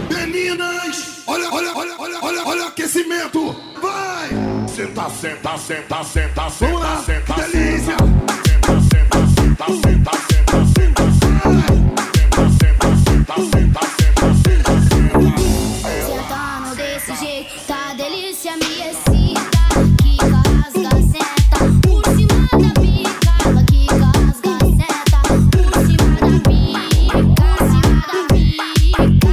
Meninas, olha o aquecimento. Vai! Senta, senta, senta, senta, Vamos lá, senta, que senta, delícia. senta, senta, senta, senta, senta, senta, senta, senta, senta, senta, sentando desse jeito, tá delícia, me excita. Quica, rasga, senta por cima da pica. Quica, rasga, senta por cima da pica. Cima da pica,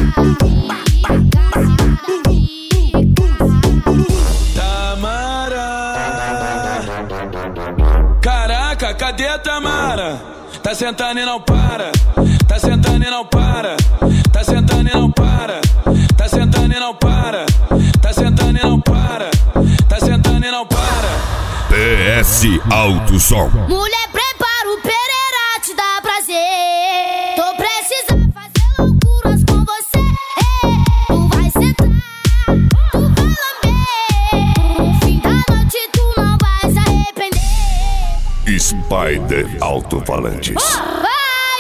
Tamara, caraca, cadê a Tamara? Tá sentando e não para, tá sentando e não para, tá sentando e não para, tá sentando e não para, tá sentando e não para, tá sentando e não para. PS Alto Som. mulher, prepara o Pereira, te dá prazer. Tô precisando fazer loucuras com você. Tu vai sentar, tu vai lamber. No fim da noite tu não vai se arrepender. Spider Alto-Falantes. Vai,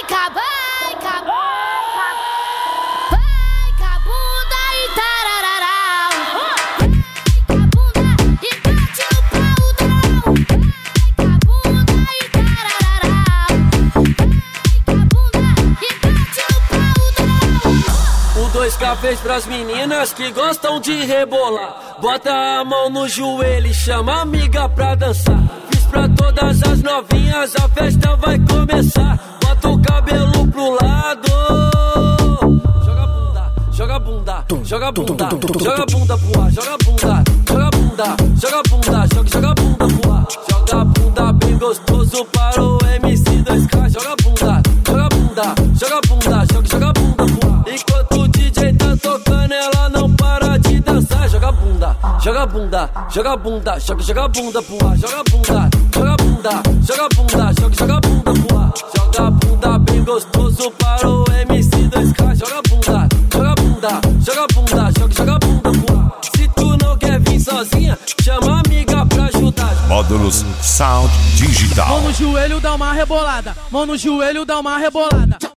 vai, cabunda e tarararau. Vai, cabunda e bate o pau. Vai, cabunda e tarararau. Vai, cabunda e bate o pau. O 2K fez pras meninas que gostam de rebolar. Bota a mão no joelho e chama a amiga pra dançar. Fiz pra todas as novinhas, a festa vai começar. Bota o cabelo pro lado. Joga bunda, joga bunda, joga bunda, joga bunda pro ar, joga bunda, joga bunda, joga bunda, joga bunda pro ar. Joga bunda bem gostoso para o MC2K. Joga bunda, joga bunda, joga bunda, joga bunda pro ar. Enquanto o DJ tá tocando, ela não para de dançar. Joga bunda, joga bunda, joga bunda, joga bunda pro ar. Joga bunda, joga bunda, joga bunda, joga bunda pro ar. Joga bunda bem gostoso para o MC2K. Joga bunda, joga bunda, joga bunda, joga bunda pro ar. Se tu não quer vir sozinha, chama a amiga pra ajudar. Módulos Sound Digital. Mão no joelho, dá uma rebolada. Mão no joelho, dá uma rebolada.